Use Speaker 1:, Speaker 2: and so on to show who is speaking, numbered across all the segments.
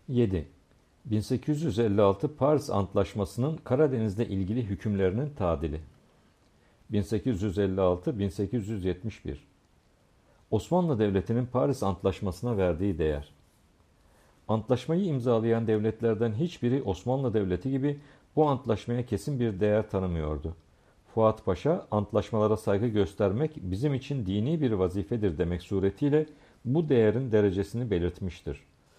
Speaker 1: 7. 1856 Paris Antlaşması'nın Karadeniz'le ilgili hükümlerinin tadili. 1856-1871 Osmanlı Devleti'nin Paris Antlaşması'na verdiği değer. Antlaşmayı imzalayan devletlerden hiçbiri Osmanlı Devleti gibi bu antlaşmaya kesin bir değer tanımıyordu. Fuat Paşa, antlaşmalara saygı göstermek bizim için dini bir vazifedir demek suretiyle bu değerin derecesini belirtmiştir.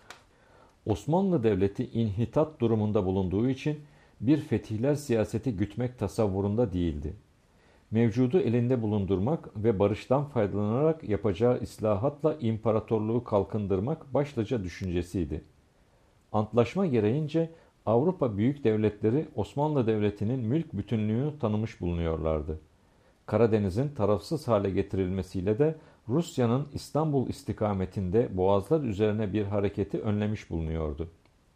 Speaker 1: Osmanlı Devleti inhitat durumunda bulunduğu için bir fetihler siyaseti gütmek tasavvurunda değildi. Mevcudu elinde bulundurmak ve barıştan faydalanarak yapacağı islahatla imparatorluğu kalkındırmak başlıca düşüncesiydi. Antlaşma gereğince Avrupa büyük devletleri Osmanlı Devleti'nin mülk bütünlüğünü tanımış bulunuyorlardı. Karadeniz'in tarafsız hale getirilmesiyle de Rusya'nın İstanbul istikametinde boğazlar üzerine bir hareketi önlemiş bulunuyordu.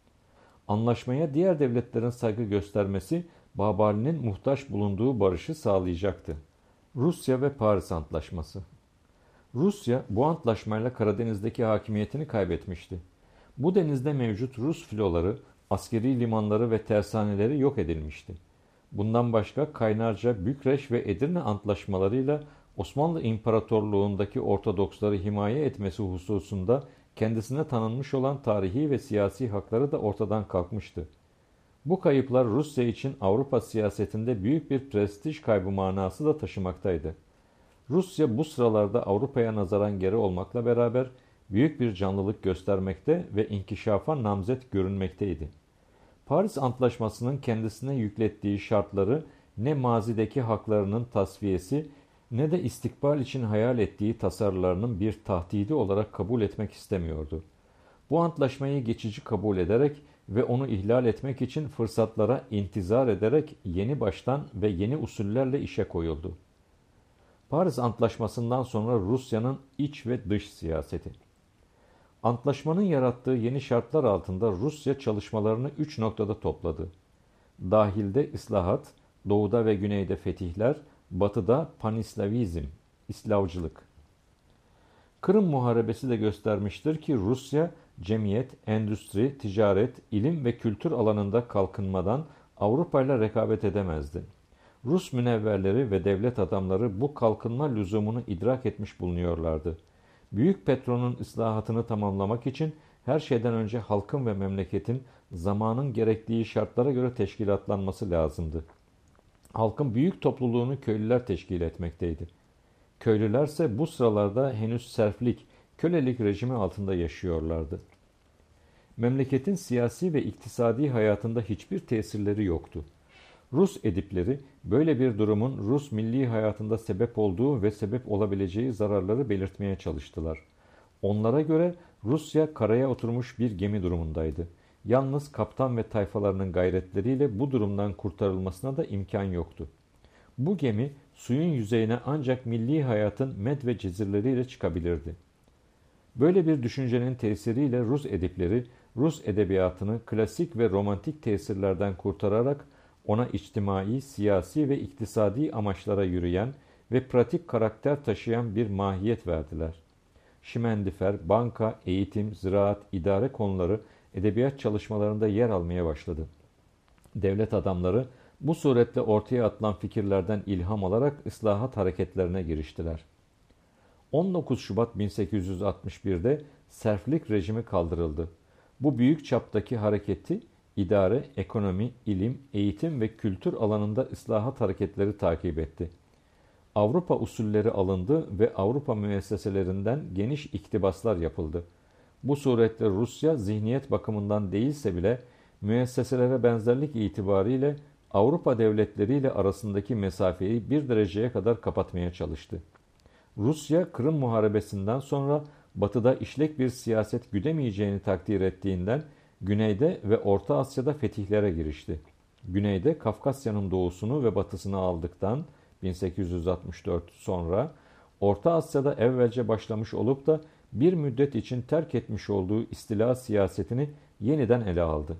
Speaker 1: Anlaşmaya diğer devletlerin saygı göstermesi Babali'nin muhtaç bulunduğu barışı sağlayacaktı. Rusya ve Paris Antlaşması. Rusya bu antlaşmayla Karadeniz'deki hakimiyetini kaybetmişti. Bu denizde mevcut Rus filoları, askeri limanları ve tersaneleri yok edilmişti. Bundan başka Kaynarca, Bükreş ve Edirne antlaşmalarıyla Osmanlı İmparatorluğundaki Ortodoksları himaye etmesi hususunda kendisine tanınmış olan tarihi ve siyasi hakları da ortadan kalkmıştı. Bu kayıplar Rusya için Avrupa siyasetinde büyük bir prestij kaybı manası da taşımaktaydı. Rusya bu sıralarda Avrupa'ya nazaran geri olmakla beraber büyük bir canlılık göstermekte ve inkişafa namzet görünmekteydi. Paris Antlaşması'nın kendisine yüklettiği şartları ne mazideki haklarının tasfiyesi ne de istikbal için hayal ettiği tasarılarının bir tahdidi olarak kabul etmek istemiyordu. Bu antlaşmayı geçici kabul ederek ve onu ihlal etmek için fırsatlara intizar ederek yeni baştan ve yeni usullerle işe koyuldu. Paris Antlaşması'ndan sonra Rusya'nın iç ve dış siyaseti. Antlaşmanın yarattığı yeni şartlar altında Rusya çalışmalarını 3 noktada topladı. Dahilde ıslahat, doğuda ve güneyde fetihler, batıda panislavizm, İslavcılık. Kırım Muharebesi de göstermiştir ki Rusya, cemiyet, endüstri, ticaret, ilim ve kültür alanında kalkınmadan Avrupa ile rekabet edemezdi. Rus münevverleri ve devlet adamları bu kalkınma lüzumunu idrak etmiş bulunuyorlardı. Büyük Petro'nun ıslahatını tamamlamak için her şeyden önce halkın ve memleketin zamanın gerektiği şartlara göre teşkilatlanması lazımdı. Halkın büyük topluluğunu köylüler teşkil etmekteydi. Köylülerse bu sıralarda henüz serflik, kölelik rejimi altında yaşıyorlardı. Memleketin siyasi ve iktisadi hayatında hiçbir tesirleri yoktu. Rus edipleri böyle bir durumun Rus milli hayatında sebep olduğu ve sebep olabileceği zararları belirtmeye çalıştılar. Onlara göre Rusya karaya oturmuş bir gemi durumundaydı. Yalnız kaptan ve tayfalarının gayretleriyle bu durumdan kurtarılmasına da imkan yoktu. Bu gemi suyun yüzeyine ancak milli hayatın med ve cezirleriyle çıkabilirdi. Böyle bir düşüncenin tesiriyle Rus edipleri Rus edebiyatını klasik ve romantik tesirlerden kurtararak ona içtimai, siyasi ve iktisadi amaçlara yürüyen ve pratik karakter taşıyan bir mahiyet verdiler. Şimendifer, banka, eğitim, ziraat, idare konuları edebiyat çalışmalarında yer almaya başladı. Devlet adamları bu suretle ortaya atılan fikirlerden ilham alarak ıslahat hareketlerine giriştiler. 19 Şubat 1861'de serflik rejimi kaldırıldı. Bu büyük çaptaki hareketi idare, ekonomi, ilim, eğitim ve kültür alanında ıslahat hareketleri takip etti. Avrupa usulleri alındı ve Avrupa müesseselerinden geniş iktibaslar yapıldı. Bu suretle Rusya zihniyet bakımından değilse bile müesseselere benzerlik itibariyle Avrupa devletleriyle arasındaki mesafeyi bir dereceye kadar kapatmaya çalıştı. Rusya, Kırım Muharebesi'nden sonra batıda işlek bir siyaset güdemeyeceğini takdir ettiğinden güneyde ve Orta Asya'da fetihlere girişti. Güneyde Kafkasya'nın doğusunu ve batısını aldıktan 1864 sonra Orta Asya'da evvelce başlamış olup da bir müddet için terk etmiş olduğu istila siyasetini yeniden ele aldı.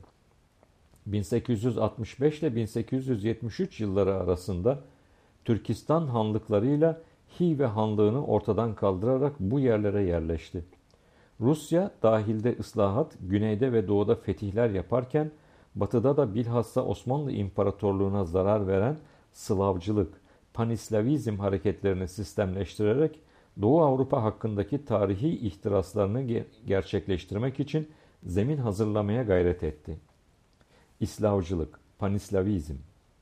Speaker 1: 1865 ile 1873 yılları arasında Türkistan hanlıklarıyla Hive Hanlığı'nı ortadan kaldırarak bu yerlere yerleşti. Rusya dahilde ıslahat, güneyde ve doğuda fetihler yaparken batıda da bilhassa Osmanlı İmparatorluğu'na zarar veren Slavcılık, Panislavizm hareketlerini sistemleştirerek Doğu Avrupa hakkındaki tarihi ihtiraslarını gerçekleştirmek için zemin hazırlamaya gayret etti. İslavcılık, Panislavizm.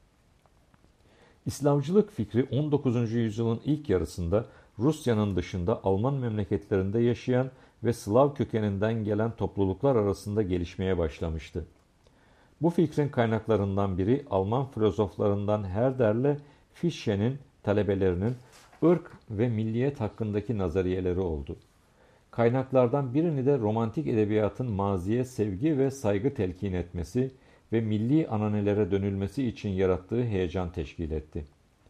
Speaker 1: İslamcılık fikri 19. yüzyılın ilk yarısında Rusya'nın dışında Alman memleketlerinde yaşayan ve Slav kökeninden gelen topluluklar arasında gelişmeye başlamıştı. Bu fikrin kaynaklarından biri Alman filozoflarından Herder'le Fische'nin talebelerinin ırk ve milliyet hakkındaki nazariyeleri oldu. Kaynaklardan birini de romantik edebiyatın maziye sevgi ve saygı telkin etmesi ve milli ananelere dönülmesi için yarattığı heyecan teşkil etti.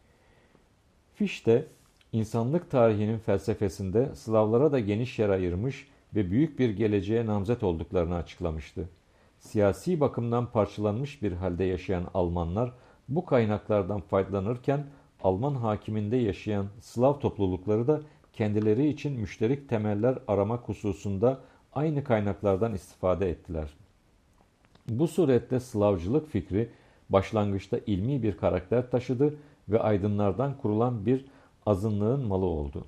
Speaker 1: Fichte, insanlık tarihinin felsefesinde Slavlara da geniş yer ayırmış ve büyük bir geleceğe namzet olduklarını açıklamıştı. Siyasi bakımdan parçalanmış bir halde yaşayan Almanlar bu kaynaklardan faydalanırken Alman hakiminde yaşayan Slav toplulukları da kendileri için müşterek temeller aramak hususunda aynı kaynaklardan istifade ettiler. Bu surette Slavcılık fikri başlangıçta ilmi bir karakter taşıdı ve aydınlardan kurulan bir azınlığın malı oldu.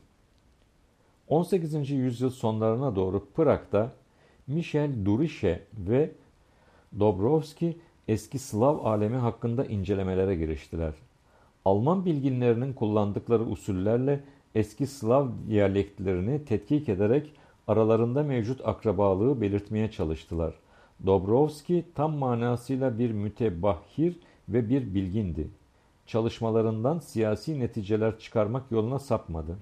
Speaker 1: 18. yüzyıl sonlarına doğru Prag'da Michel Durische ve Dobrowski eski Slav alemi hakkında incelemelere giriştiler. Alman bilginlerinin kullandıkları usullerle eski Slav diyalektlerini tetkik ederek aralarında mevcut akrabalığı belirtmeye çalıştılar. Dobrowski tam manasıyla bir mütebahhir ve bir bilgindi. Çalışmalarından siyasi neticeler çıkarmak yoluna sapmadı.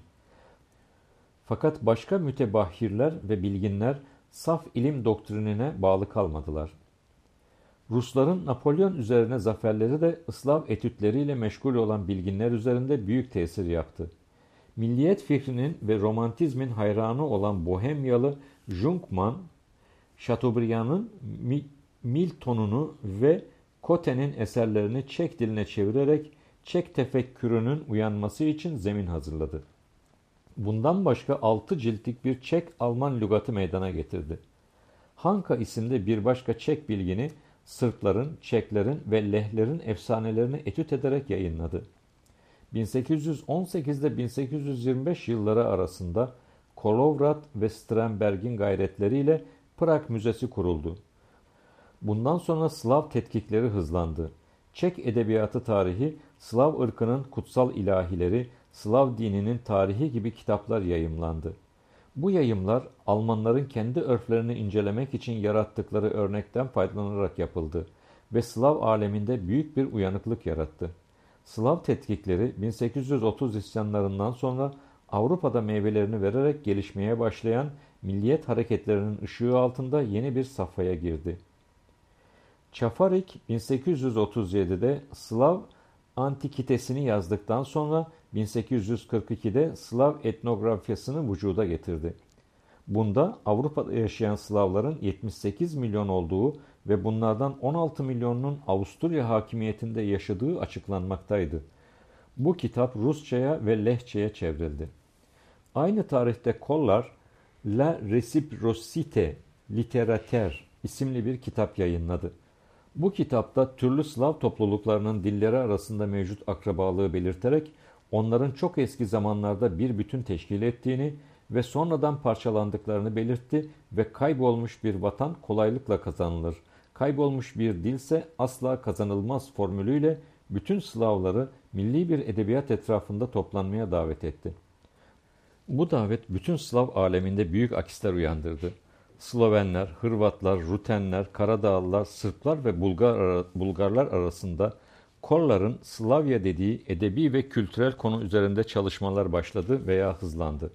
Speaker 1: Fakat başka mütebahhirler ve bilginler saf ilim doktrinine bağlı kalmadılar. Rusların Napolyon üzerine zaferleri de Slav etütleriyle meşgul olan bilginler üzerinde büyük tesir yaptı. Milliyet fikrinin ve romantizmin hayranı olan Bohemyalı Jungmann, Chateaubriand'ın Milton'unu ve Cote'nin eserlerini Çek diline çevirerek Çek tefekkürünün uyanması için zemin hazırladı. Bundan başka 6 ciltlik bir Çek-Alman lügatı meydana getirdi. Hanka isimli bir başka Çek bilgini Sırpların, Çeklerin ve Lehlerin efsanelerini etüt ederek yayınladı. 1818 ile 1825 yılları arasında Kolovrat ve Stremberg'in gayretleriyle Prag Müzesi kuruldu. Bundan sonra Slav tetkikleri hızlandı. Çek edebiyatı tarihi, Slav ırkının kutsal ilahileri, Slav dininin tarihi gibi kitaplar yayımlandı. Bu yayımlar Almanların kendi örflerini incelemek için yarattıkları örnekten faydalanarak yapıldı ve Slav aleminde büyük bir uyanıklık yarattı. Slav tetkikleri 1830 isyanlarından sonra Avrupa'da meyvelerini vererek gelişmeye başlayan milliyet hareketlerinin ışığı altında yeni bir safhaya girdi. Çafarik 1837'de Slav antikitesini yazdıktan sonra 1842'de Slav etnografyasını vücuda getirdi. Bunda Avrupa'da yaşayan Slavların 78 milyon olduğu ve bunlardan 16 milyonunun Avusturya hakimiyetinde yaşadığı açıklanmaktaydı. Bu kitap Rusça'ya ve Lehçe'ye çevrildi. Aynı tarihte Kollar, La Reciprocité littéraire isimli bir kitap yayınladı. Bu kitapta türlü Slav topluluklarının dilleri arasında mevcut akrabalığı belirterek onların çok eski zamanlarda bir bütün teşkil ettiğini ve sonradan parçalandıklarını belirtti ve kaybolmuş bir vatan kolaylıkla kazanılır, kaybolmuş bir dilse asla kazanılmaz formülüyle bütün Slavları milli bir edebiyat etrafında toplanmaya davet etti. Bu davet bütün Slav aleminde büyük akisler uyandırdı. Slovenler, Hırvatlar, Rutenler, Karadağlılar, Sırplar ve Bulgarlar arasında Kollar'ın Slavya dediği edebi ve kültürel konu üzerinde çalışmalar başladı veya hızlandı.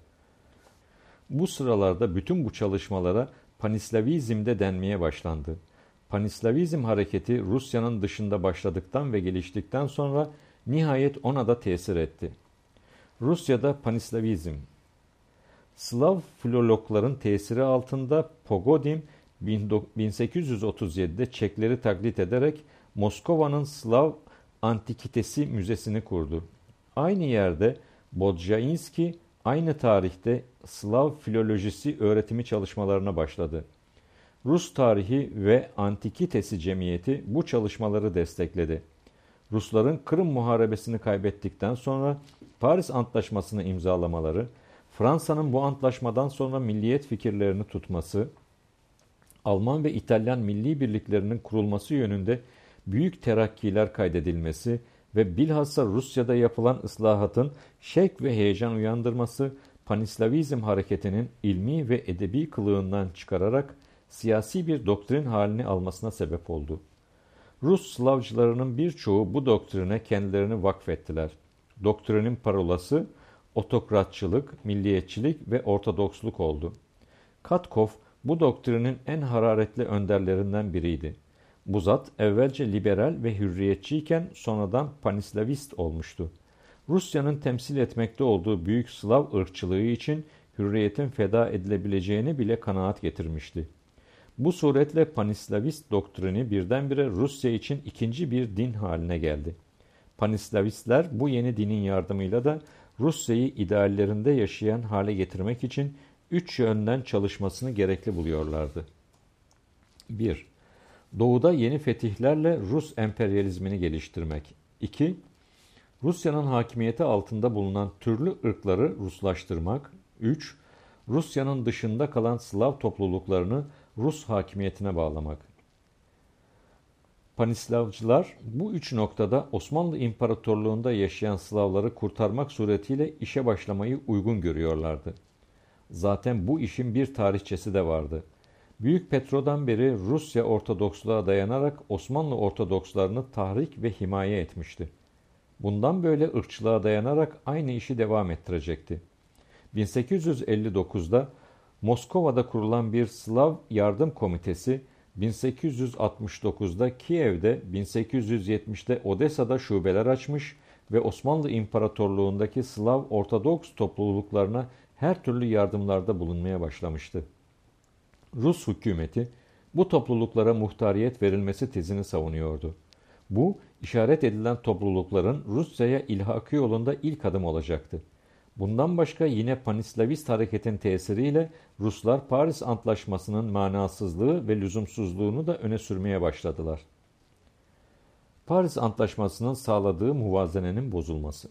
Speaker 1: Bu sıralarda bütün bu çalışmalara Panislavizm de denmeye başlandı. Panislavizm hareketi Rusya'nın dışında başladıktan ve geliştikten sonra nihayet ona da tesir etti. Rusya'da Panislavizm, Slav filologların tesiri altında Pogodim 1837'de Çekleri taklit ederek Moskova'nın Slav Antikitesi Müzesi'ni kurdu. Aynı yerde Bodjainski aynı tarihte Slav filolojisi öğretimi çalışmalarına başladı. Rus Tarihi ve Antikitesi Cemiyeti bu çalışmaları destekledi. Rusların Kırım Muharebesi'ni kaybettikten sonra Paris Antlaşması'nı imzalamaları, Fransa'nın bu antlaşmadan sonra milliyet fikirlerini tutması, Alman ve İtalyan milli birliklerinin kurulması yönünde büyük terakkiler kaydedilmesi ve bilhassa Rusya'da yapılan ıslahatın şevk ve heyecan uyandırması, Panislavizm hareketinin ilmi ve edebi kılığından çıkararak siyasi bir doktrin halini almasına sebep oldu. Rus Slavcılarının birçoğu bu doktrine kendilerini vakfettiler. Doktrinin parolası otokratçılık, milliyetçilik ve ortodoksluk oldu. Katkov bu doktrinin en hararetli önderlerinden biriydi. Bu zat evvelce liberal ve hürriyetçiyken sonradan panislavist olmuştu. Rusya'nın temsil etmekte olduğu büyük Slav ırkçılığı için hürriyetin feda edilebileceğini bile kanaat getirmişti. Bu suretle panislavist doktrini birdenbire Rusya için ikinci bir din haline geldi. Panislavistler bu yeni dinin yardımıyla da Rusya'yı ideallerinde yaşayan hale getirmek için üç yönden çalışmasını gerekli buluyorlardı. 1. Doğuda yeni fetihlerle Rus emperyalizmini geliştirmek. 2. Rusya'nın hakimiyeti altında bulunan türlü ırkları Ruslaştırmak. 3. Rusya'nın dışında kalan Slav topluluklarını Rus hakimiyetine bağlamak. Panislavcılar bu üç noktada Osmanlı İmparatorluğu'nda yaşayan Slavları kurtarmak suretiyle işe başlamayı uygun görüyorlardı. Zaten bu işin bir tarihçesi de vardı. Büyük Petro'dan beri Rusya Ortodoksluğa dayanarak Osmanlı Ortodokslarını tahrik ve himaye etmişti. Bundan böyle ırkçılığa dayanarak aynı işi devam ettirecekti. 1859'da Moskova'da kurulan bir Slav Yardım Komitesi, 1869'da Kiev'de, 1870'de Odessa'da şubeler açmış ve Osmanlı İmparatorluğundaki Slav Ortodoks topluluklarına her türlü yardımlarda bulunmaya başlamıştı. Rus hükümeti bu topluluklara muhtariyet verilmesi tezini savunuyordu. Bu, işaret edilen toplulukların Rusya'ya ilhakı yolunda ilk adım olacaktı. Bundan başka yine panislavist hareketin tesiriyle Ruslar Paris Antlaşması'nın manasızlığı ve lüzumsuzluğunu da öne sürmeye başladılar. Paris Antlaşması'nın sağladığı muvazenenin bozulması.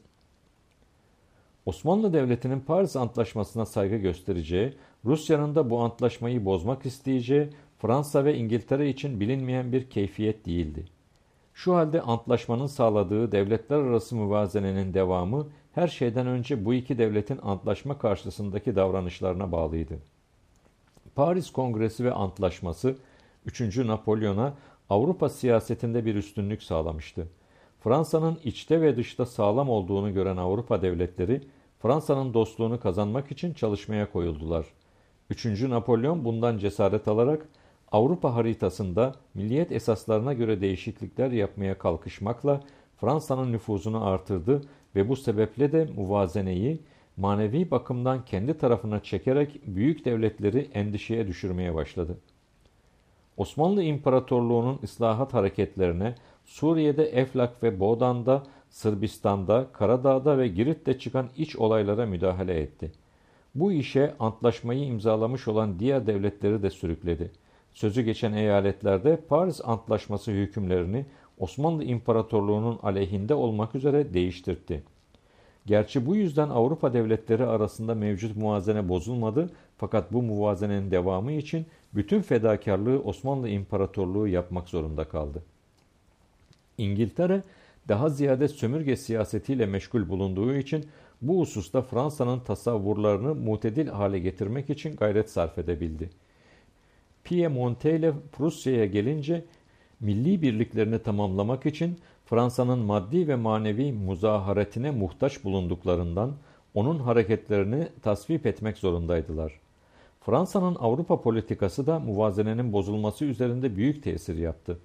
Speaker 1: Osmanlı Devleti'nin Paris Antlaşması'na saygı göstereceği, Rusya'nın da bu antlaşmayı bozmak isteyeceği Fransa ve İngiltere için bilinmeyen bir keyfiyet değildi. Şu halde antlaşmanın sağladığı devletler arası muvazenenin devamı her şeyden önce bu iki devletin antlaşma karşısındaki davranışlarına bağlıydı. Paris Kongresi ve antlaşması 3. Napolyon'a Avrupa siyasetinde bir üstünlük sağlamıştı. Fransa'nın içte ve dışta sağlam olduğunu gören Avrupa devletleri Fransa'nın dostluğunu kazanmak için çalışmaya koyuldular. 3. Napolyon bundan cesaret alarak Avrupa haritasında milliyet esaslarına göre değişiklikler yapmaya kalkışmakla Fransa'nın nüfuzunu artırdı ve bu sebeple de muvazeneyi manevi bakımdan kendi tarafına çekerek büyük devletleri endişeye düşürmeye başladı. Osmanlı İmparatorluğu'nun ıslahat hareketlerine Suriye'de Eflak ve Boğdan'da, Sırbistan'da, Karadağ'da ve Girit'te çıkan iç olaylara müdahale etti. Bu işe antlaşmayı imzalamış olan diğer devletleri de sürükledi. Sözü geçen eyaletlerde Paris Antlaşması hükümlerini Osmanlı İmparatorluğu'nun aleyhinde olmak üzere değiştirdi. Gerçi bu yüzden Avrupa devletleri arasında mevcut muvazene bozulmadı, fakat bu muvazenenin devamı için bütün fedakarlığı Osmanlı İmparatorluğu yapmak zorunda kaldı. İngiltere daha ziyade sömürge siyasetiyle meşgul bulunduğu için bu hususta Fransa'nın tasavvurlarını mutedil hale getirmek için gayret sarf edebildi. Piemonte ile Prusya'ya gelince milli birliklerini tamamlamak için Fransa'nın maddi ve manevi muzaharetine muhtaç bulunduklarından onun hareketlerini tasvip etmek zorundaydılar. Fransa'nın Avrupa politikası da muvazenenin bozulması üzerinde büyük tesir yaptı.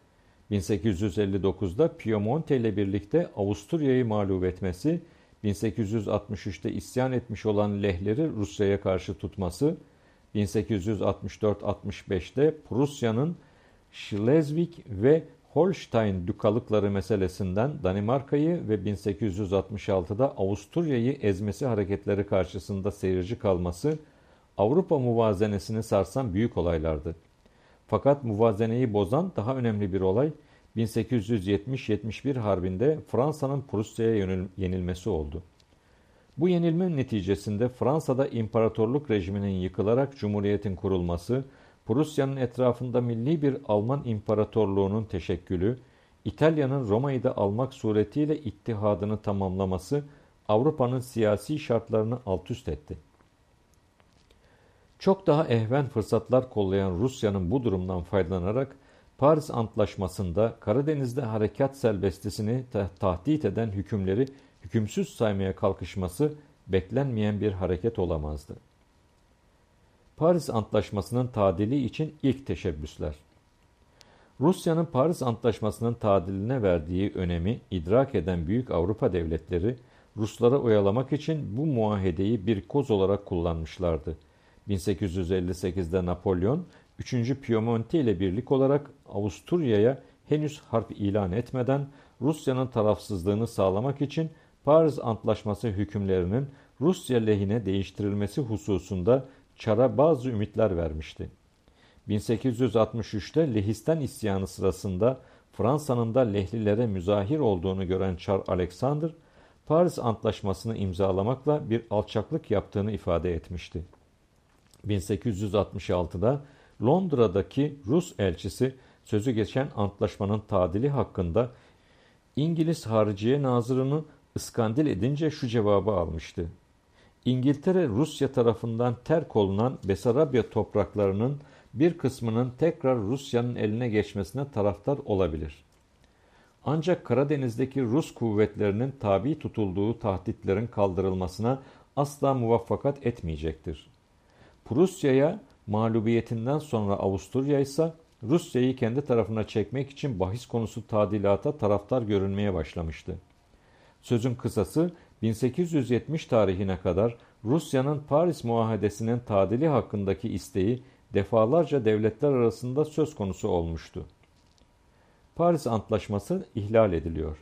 Speaker 1: 1859'da Piemonte ile birlikte Avusturya'yı mağlup etmesi, 1863'te isyan etmiş olan Lehleri Rusya'ya karşı tutması, 1864-65'te Prusya'nın Schleswig ve Holstein dükalıkları meselesinden Danimarka'yı ve 1866'da Avusturya'yı ezmesi hareketleri karşısında seyirci kalması Avrupa muvazenesini sarsan büyük olaylardı. Fakat muvazeneyi bozan daha önemli bir olay 1870-71 Harbi'nde Fransa'nın Prusya'ya yenilmesi oldu. Bu yenilme neticesinde Fransa'da imparatorluk rejiminin yıkılarak cumhuriyetin kurulması, Prusya'nın etrafında milli bir Alman imparatorluğunun teşekkülü, İtalya'nın Roma'yı da almak suretiyle ittihadını tamamlaması Avrupa'nın siyasi şartlarını alt üst etti. Çok daha ehven fırsatlar kollayan Rusya'nın bu durumdan faydalanarak Paris Antlaşması'nda Karadeniz'de harekat serbestisini tahdit eden hükümleri hükümsüz saymaya kalkışması beklenmeyen bir hareket olamazdı. Paris Antlaşması'nın tadili için ilk teşebbüsler. Rusya'nın Paris Antlaşması'nın tadiline verdiği önemi idrak eden büyük Avrupa devletleri Ruslara oyalamak için bu muahedeyi bir koz olarak kullanmışlardı. 1858'de Napolyon 3. Piemonte ile birlik olarak Avusturya'ya henüz harp ilan etmeden Rusya'nın tarafsızlığını sağlamak için Paris Antlaşması hükümlerinin Rusya lehine değiştirilmesi hususunda Çar'a bazı ümitler vermişti. 1863'te Lehistan isyanı sırasında Fransa'nın da Lehlilere müzahir olduğunu gören Çar Alexander, Paris Antlaşması'nı imzalamakla bir alçaklık yaptığını ifade etmişti. 1866'da Londra'daki Rus elçisi sözü geçen antlaşmanın tadili hakkında İngiliz Hariciye Nazırı'nı iskandil edince şu cevabı almıştı. İngiltere Rusya tarafından terk olunan Besarabya topraklarının bir kısmının tekrar Rusya'nın eline geçmesine taraftar olabilir. Ancak Karadeniz'deki Rus kuvvetlerinin tabi tutulduğu tahditlerin kaldırılmasına asla muvaffakat etmeyecektir. Prusya'ya mağlubiyetinden sonra Avusturya ise Rusya'yı kendi tarafına çekmek için bahis konusu tadilata taraftar görünmeye başlamıştı. Sözün kısası 1870 tarihine kadar Rusya'nın Paris Muahedesi'nin tadili hakkındaki isteği defalarca devletler arasında söz konusu olmuştu. Paris Antlaşması ihlal ediliyor.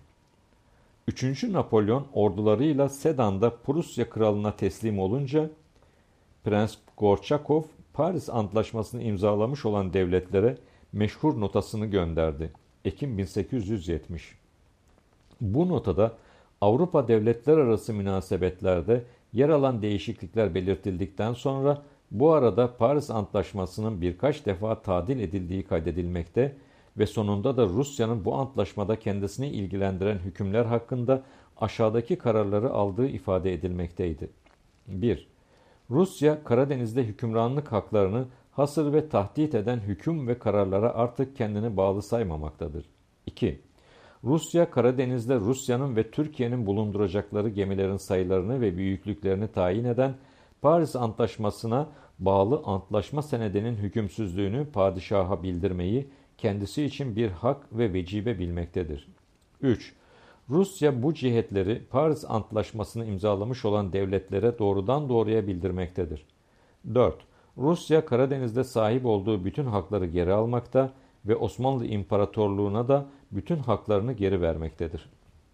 Speaker 1: 3. Napolyon ordularıyla Sedan'da Prusya kralına teslim olunca Prens Gorçakov Paris Antlaşması'nı imzalamış olan devletlere meşhur notasını gönderdi. Ekim 1870. Bu notada Avrupa devletler arası münasebetlerde yer alan değişiklikler belirtildikten sonra bu arada Paris Antlaşması'nın birkaç defa tadil edildiği kaydedilmekte ve sonunda da Rusya'nın bu antlaşmada kendisini ilgilendiren hükümler hakkında aşağıdaki kararları aldığı ifade edilmekteydi. 1. Rusya, Karadeniz'de hükümranlık haklarını hasır ve tahdit eden hüküm ve kararlara artık kendini bağlı saymamaktadır. 2. Rusya, Karadeniz'de Rusya'nın ve Türkiye'nin bulunduracakları gemilerin sayılarını ve büyüklüklerini tayin eden Paris Antlaşması'na bağlı antlaşma senedinin hükümsüzlüğünü padişaha bildirmeyi kendisi için bir hak ve vecibe bilmektedir. 3. Rusya bu cihetleri Paris Antlaşması'nı imzalamış olan devletlere doğrudan doğruya bildirmektedir. 4. Rusya, Karadeniz'de sahip olduğu bütün hakları geri almakta ve Osmanlı İmparatorluğu'na da bütün haklarını geri vermektedir.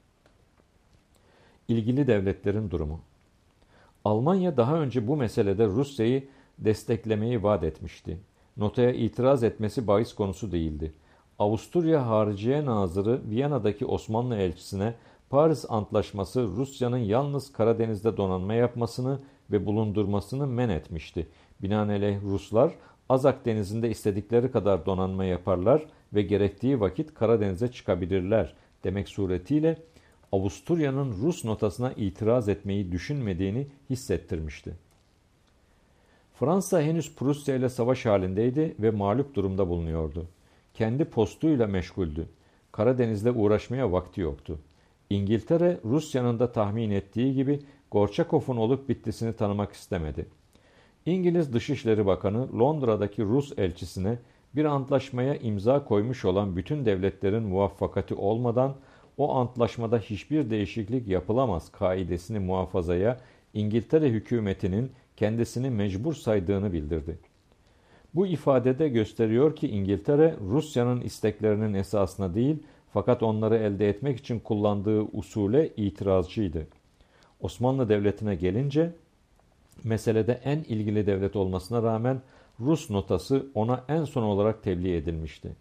Speaker 1: İlgili devletlerin durumu. Almanya daha önce bu meselede Rusya'yı desteklemeyi vaat etmişti. Notaya itiraz etmesi bahis konusu değildi. Avusturya Hariciye Nazırı Viyana'daki Osmanlı elçisine Paris Antlaşması Rusya'nın yalnız Karadeniz'de donanma yapmasını ve bulundurmasını men etmişti. Binaenaleyh Ruslar Azak Denizi'nde istedikleri kadar donanma yaparlar ve gerektiği vakit Karadeniz'e çıkabilirler demek suretiyle Avusturya'nın Rus notasına itiraz etmeyi düşünmediğini hissettirmişti. Fransa henüz Prusya ile savaş halindeydi ve mağlup durumda bulunuyordu. Kendi postuyla meşguldü. Karadeniz'le uğraşmaya vakti yoktu. İngiltere, Rusya'nın da tahmin ettiği gibi Gorçakov'un olup bittisini tanımak istemedi. İngiliz Dışişleri Bakanı Londra'daki Rus elçisine bir antlaşmaya imza koymuş olan bütün devletlerin muvaffakati olmadan o antlaşmada hiçbir değişiklik yapılamaz kaidesini muhafazaya İngiltere hükümetinin kendisini mecbur saydığını bildirdi. Bu ifadede gösteriyor ki İngiltere, Rusya'nın isteklerinin esasına değil, fakat onları elde etmek için kullandığı usule itirazcıydı. Osmanlı Devleti'ne gelince, meselede en ilgili devlet olmasına rağmen Rus notası ona en son olarak tebliğ edilmişti.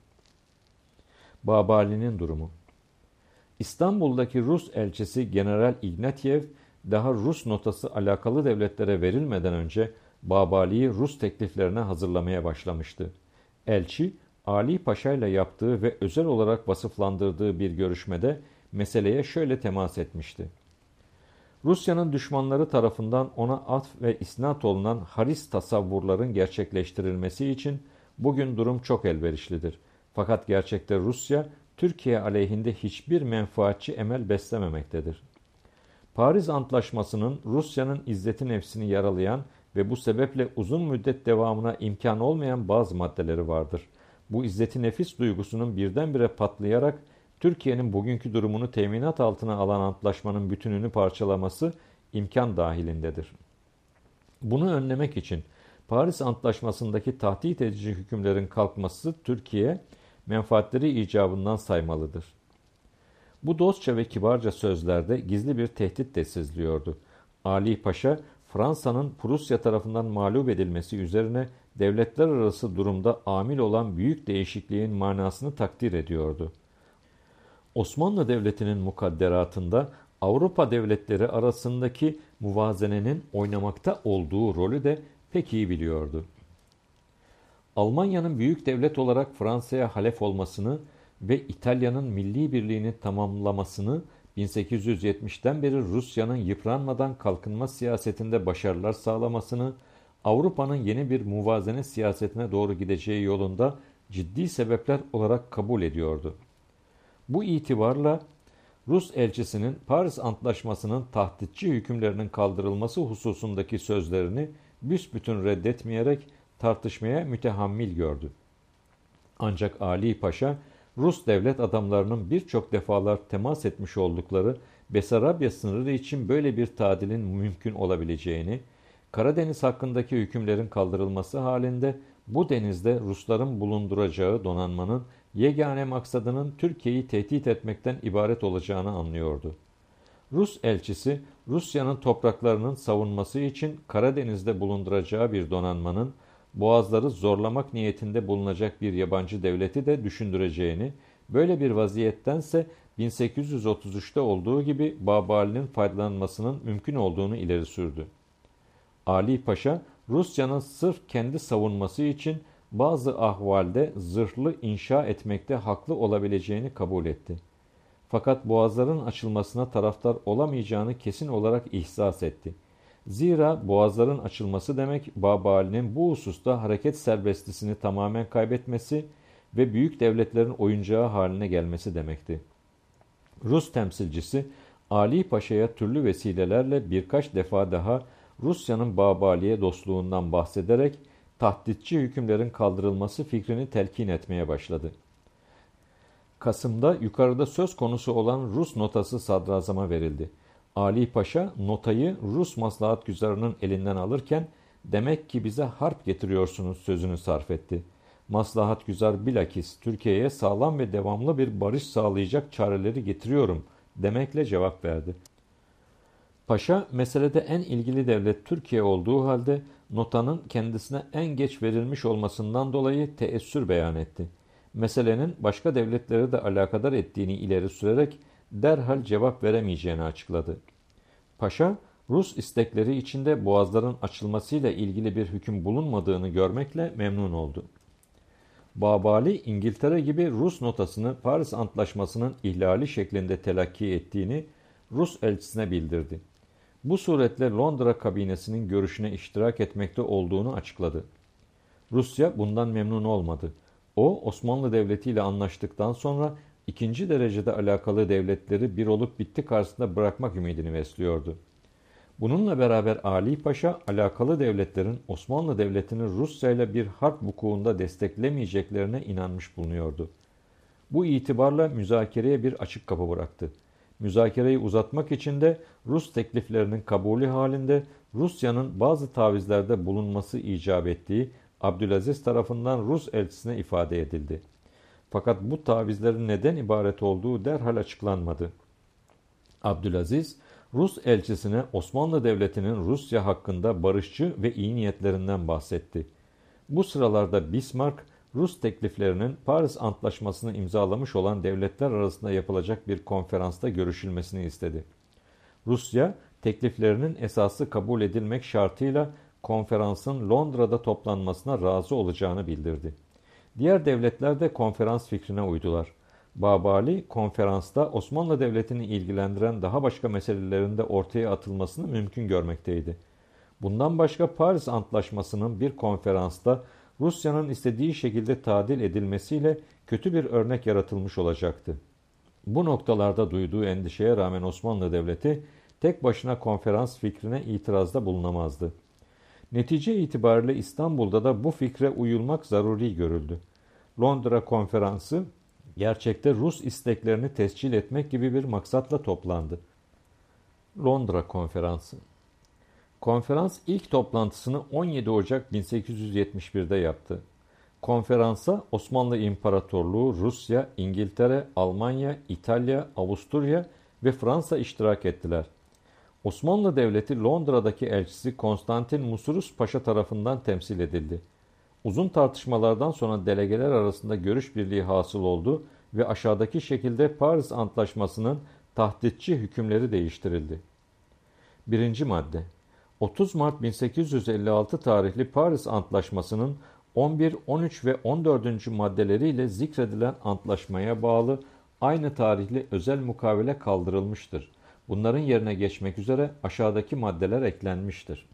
Speaker 1: Babali'nin durumu. İstanbul'daki Rus elçisi General Ignatiev, daha Rus notası alakalı devletlere verilmeden önce Babali'yi Rus tekliflerine hazırlamaya başlamıştı. Elçi, Ali Paşa ile yaptığı ve özel olarak vasıflandırdığı bir görüşmede meseleye şöyle temas etmişti. Rusya'nın düşmanları tarafından ona atf ve isnat olunan haris tasavvurların gerçekleştirilmesi için bugün durum çok elverişlidir. Fakat gerçekte Rusya, Türkiye aleyhinde hiçbir menfaatçi emel beslememektedir. Paris Antlaşması'nın Rusya'nın izzeti nefsini yaralayan ve bu sebeple uzun müddet devamına imkan olmayan bazı maddeleri vardır. Bu izzeti nefis duygusunun birdenbire patlayarak Türkiye'nin bugünkü durumunu teminat altına alan antlaşmanın bütününü parçalaması imkan dahilindedir. Bunu önlemek için Paris Antlaşması'ndaki tahdit edici hükümlerin kalkması Türkiye menfaatleri icabından saymalıdır. Bu dostça ve kibarca sözlerde gizli bir tehdit de seziliyordu. Ali Paşa, Fransa'nın Prusya tarafından mağlup edilmesi üzerine devletler arası durumda amil olan büyük değişikliğin manasını takdir ediyordu. Osmanlı Devleti'nin mukadderatında Avrupa devletleri arasındaki muvazenenin oynamakta olduğu rolü de pek iyi biliyordu. Almanya'nın büyük devlet olarak Fransa'ya halef olmasını ve İtalya'nın milli birliğini tamamlamasını, 1870'ten beri Rusya'nın yıpranmadan kalkınma siyasetinde başarılar sağlamasını, Avrupa'nın yeni bir muvazene siyasetine doğru gideceği yolunda ciddi sebepler olarak kabul ediyordu. Bu itibarla Rus elçisinin Paris Antlaşması'nın tahditçi hükümlerinin kaldırılması hususundaki sözlerini büsbütün reddetmeyerek tartışmaya mütehammil gördü. Ancak Ali Paşa, Rus devlet adamlarının birçok defalar temas etmiş oldukları Besarabya sınırı için böyle bir tadilin mümkün olabileceğini, Karadeniz hakkındaki hükümlerin kaldırılması halinde bu denizde Rusların bulunduracağı donanmanın yegane maksadının Türkiye'yi tehdit etmekten ibaret olacağını anlıyordu. Rus elçisi, Rusya'nın topraklarının savunması için Karadeniz'de bulunduracağı bir donanmanın, boğazları zorlamak niyetinde bulunacak bir yabancı devleti de düşündüreceğini, böyle bir vaziyettense 1833'te olduğu gibi Babali'nin faydalanmasının mümkün olduğunu ileri sürdü. Ali Paşa, Rusya'nın sırf kendi savunması için bazı ahvalde zırhlı inşa etmekte haklı olabileceğini kabul etti. Fakat boğazların açılmasına taraftar olamayacağını kesin olarak ihsas etti. Zira boğazların açılması demek Babali'nin bu hususta hareket serbestisini tamamen kaybetmesi ve büyük devletlerin oyuncağı haline gelmesi demekti. Rus temsilcisi Ali Paşa'ya türlü vesilelerle birkaç defa daha Rusya'nın Babali'ye dostluğundan bahsederek tahditçi hükümlerin kaldırılması fikrini telkin etmeye başladı. Kasım'da yukarıda söz konusu olan Rus notası sadrazama verildi. Ali Paşa notayı Rus maslahatgüzarının elinden alırken demek ki bize harp getiriyorsunuz sözünü sarf etti. Maslahatgüzar bilakis Türkiye'ye sağlam ve devamlı bir barış sağlayacak çareleri getiriyorum demekle cevap verdi. Paşa meselede en ilgili devlet Türkiye olduğu halde notanın kendisine en geç verilmiş olmasından dolayı teessür beyan etti. Meselenin başka devletleri de alakadar ettiğini ileri sürerek derhal cevap veremeyeceğini açıkladı. Paşa, Rus istekleri içinde boğazların açılmasıyla ilgili bir hüküm bulunmadığını görmekle memnun oldu. Babali, İngiltere gibi Rus notasını Paris Antlaşması'nın ihlali şeklinde telakki ettiğini Rus elçisine bildirdi. Bu suretle Londra kabinesinin görüşüne iştirak etmekte olduğunu açıkladı. Rusya bundan memnun olmadı. O, Osmanlı Devleti ile anlaştıktan sonra ikinci derecede alakalı devletleri bir olup bitti karşısında bırakmak ümidini besliyordu. Bununla beraber Ali Paşa, alakalı devletlerin Osmanlı Devleti'ni Rusya ile bir harp vukuunda desteklemeyeceklerine inanmış bulunuyordu. Bu itibarla müzakereye bir açık kapı bıraktı. Müzakereyi uzatmak için de Rus tekliflerinin kabulü halinde Rusya'nın bazı tavizlerde bulunması icap ettiği Abdülaziz tarafından Rus elçisine ifade edildi. Fakat bu tavizlerin neden ibaret olduğu derhal açıklanmadı. Abdülaziz, Rus elçisine Osmanlı Devleti'nin Rusya hakkında barışçı ve iyi niyetlerinden bahsetti. Bu sıralarda Bismarck, Rus tekliflerinin Paris Antlaşması'nı imzalamış olan devletler arasında yapılacak bir konferansta görüşülmesini istedi. Rusya, tekliflerinin esası kabul edilmek şartıyla konferansın Londra'da toplanmasına razı olacağını bildirdi. Diğer devletler de konferans fikrine uydular. Babali, konferansta Osmanlı Devleti'ni ilgilendiren daha başka meselelerin de ortaya atılmasını mümkün görmekteydi. Bundan başka Paris Antlaşması'nın bir konferansta Rusya'nın istediği şekilde tadil edilmesiyle kötü bir örnek yaratılmış olacaktı. Bu noktalarda duyduğu endişeye rağmen Osmanlı Devleti tek başına konferans fikrine itirazda bulunamazdı. Netice itibariyle İstanbul'da da bu fikre uyulmak zaruri görüldü. Londra Konferansı gerçekte Rus isteklerini tescil etmek gibi bir maksatla toplandı. Londra Konferansı. Konferans ilk toplantısını 17 Ocak 1871'de yaptı. Konferansa Osmanlı İmparatorluğu, Rusya, İngiltere, Almanya, İtalya, Avusturya ve Fransa iştirak ettiler. Osmanlı Devleti Londra'daki elçisi Konstantin Musurus Paşa tarafından temsil edildi. Uzun tartışmalardan sonra delegeler arasında görüş birliği hasıl oldu ve aşağıdaki şekilde Paris Antlaşması'nın tahditçi hükümleri değiştirildi. 1. Madde 30 Mart 1856 tarihli Paris Antlaşması'nın 11, 13 ve 14. maddeleriyle zikredilen antlaşmaya bağlı aynı tarihli özel mukavele kaldırılmıştır. Bunların yerine geçmek üzere aşağıdaki maddeler eklenmiştir.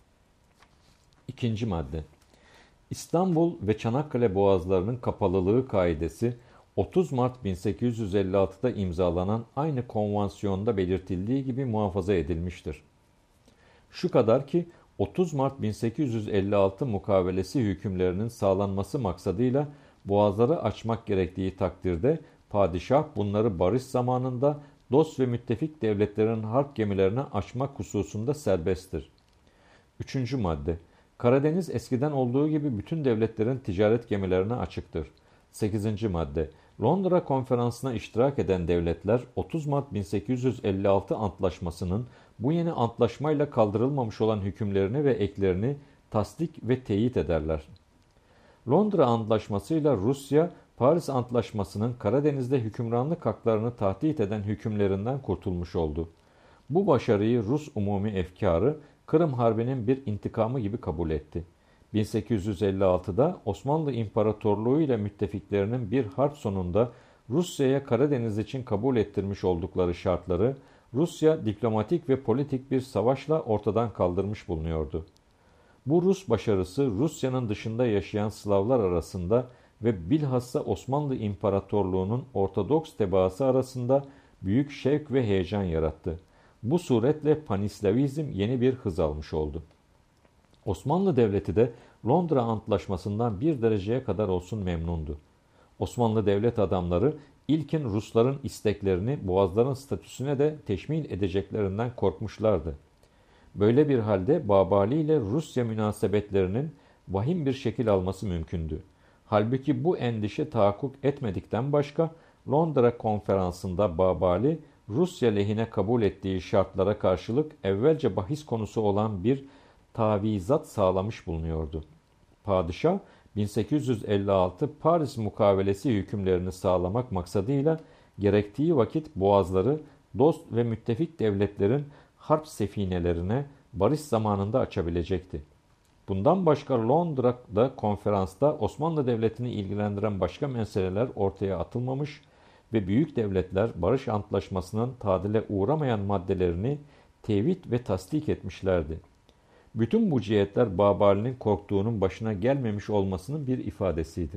Speaker 1: 2. Madde İstanbul ve Çanakkale boğazlarının kapalılığı kaidesi 30 Mart 1856'da imzalanan aynı konvansiyonda belirtildiği gibi muhafaza edilmiştir. Şu kadar ki 30 Mart 1856 mukavelesi hükümlerinin sağlanması maksadıyla boğazları açmak gerektiği takdirde padişah bunları barış zamanında dost ve müttefik devletlerin harp gemilerine açmak hususunda serbesttir. 3. Madde Karadeniz eskiden olduğu gibi bütün devletlerin ticaret gemilerine açıktır. 8. Madde Londra Konferansı'na iştirak eden devletler 30 Mart 1856 Antlaşması'nın bu yeni antlaşmayla kaldırılmamış olan hükümlerini ve eklerini tasdik ve teyit ederler. Londra Antlaşması'yla Rusya, Paris Antlaşması'nın Karadeniz'de hükümranlık haklarını tahdit eden hükümlerinden kurtulmuş oldu. Bu başarıyı Rus umumi efkarı Kırım Harbi'nin bir intikamı gibi kabul etti. 1856'da Osmanlı İmparatorluğu ile müttefiklerinin bir harp sonunda Rusya'ya Karadeniz için kabul ettirmiş oldukları şartları Rusya diplomatik ve politik bir savaşla ortadan kaldırmış bulunuyordu. Bu Rus başarısı Rusya'nın dışında yaşayan Slavlar arasında ve bilhassa Osmanlı İmparatorluğu'nun Ortodoks tebaası arasında büyük şevk ve heyecan yarattı. Bu suretle panislavizm yeni bir hız almış oldu. Osmanlı Devleti de Londra Antlaşması'ndan bir dereceye kadar olsun memnundu. Osmanlı devlet adamları ilkin Rusların isteklerini boğazların statüsüne de teşmil edeceklerinden korkmuşlardı. Böyle bir halde Babali ile Rusya münasebetlerinin vahim bir şekil alması mümkündü. Halbuki bu endişe tahakkuk etmedikten başka Londra Konferansı'nda Babali Rusya lehine kabul ettiği şartlara karşılık evvelce bahis konusu olan bir tavizat sağlamış bulunuyordu. Padişah 1856 Paris mukavelesi hükümlerini sağlamak maksadıyla gerektiği vakit boğazları dost ve müttefik devletlerin harp sefinelerine barış zamanında açabilecekti. Bundan başka Londra'da konferansta Osmanlı Devleti'ni ilgilendiren başka meseleler ortaya atılmamış ve büyük devletler barış antlaşmasının tadile uğramayan maddelerini tevhid ve tasdik etmişlerdi. Bütün bu cihetler Babali'nin korktuğunun başına gelmemiş olmasının bir ifadesiydi.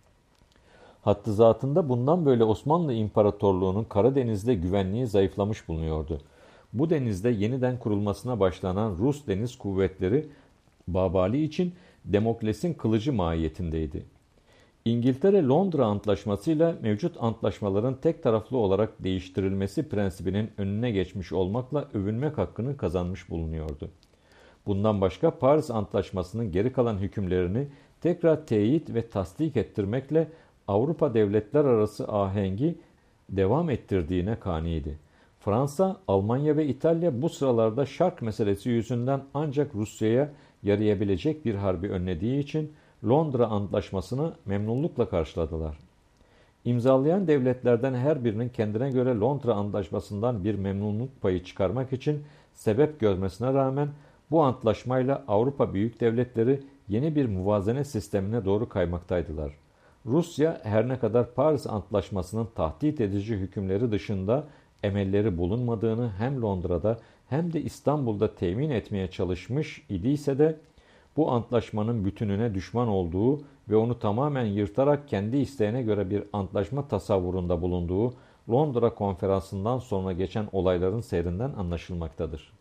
Speaker 1: Hattı zatında bundan böyle Osmanlı İmparatorluğu'nun Karadeniz'de güvenliği zayıflamış bulunuyordu. Bu denizde yeniden kurulmasına başlanan Rus deniz kuvvetleri Babali için Demokles'in kılıcı mahiyetindeydi. İngiltere Londra Antlaşması'yla mevcut antlaşmaların tek taraflı olarak değiştirilmesi prensibinin önüne geçmiş olmakla övünmek hakkını kazanmış bulunuyordu. Bundan başka Paris Antlaşması'nın geri kalan hükümlerini tekrar teyit ve tasdik ettirmekle Avrupa devletler arası ahengi devam ettirdiğine kaniydi. Fransa, Almanya ve İtalya bu sıralarda Şark meselesi yüzünden ancak Rusya'ya yarayabilecek bir harbi önlediği için Londra Antlaşması'nı memnunlukla karşıladılar. İmzalayan devletlerden her birinin kendine göre Londra Antlaşması'ndan bir memnunluk payı çıkarmak için sebep görmesine rağmen bu antlaşmayla Avrupa büyük devletleri yeni bir muvazene sistemine doğru kaymaktaydılar. Rusya her ne kadar Paris Antlaşması'nın tahdit edici hükümleri dışında emelleri bulunmadığını hem Londra'da hem de İstanbul'da temin etmeye çalışmış idiyse de bu antlaşmanın bütününe düşman olduğu ve onu tamamen yırtarak kendi isteğine göre bir antlaşma tasavvurunda bulunduğu Londra Konferansı'ndan sonra geçen olayların seyrinden anlaşılmaktadır.